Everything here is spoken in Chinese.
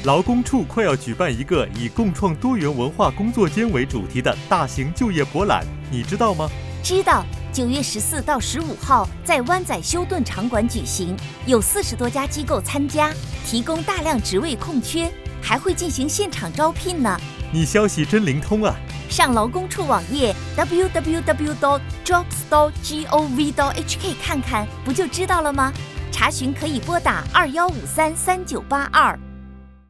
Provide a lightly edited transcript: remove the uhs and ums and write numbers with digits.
劳工处快要举办一个以共创多元文化工作间为主题的大型就业博览，你知道吗？ 知道，9月14到15号在湾仔休顿场馆举行，有40多家机构参加，提供大量职位空缺，还会进行现场招聘呢。 你消息真灵通啊！ 上劳工处网页 www.jobs.gov.hk 看看，不就知道了吗？查询可以拨打21533982。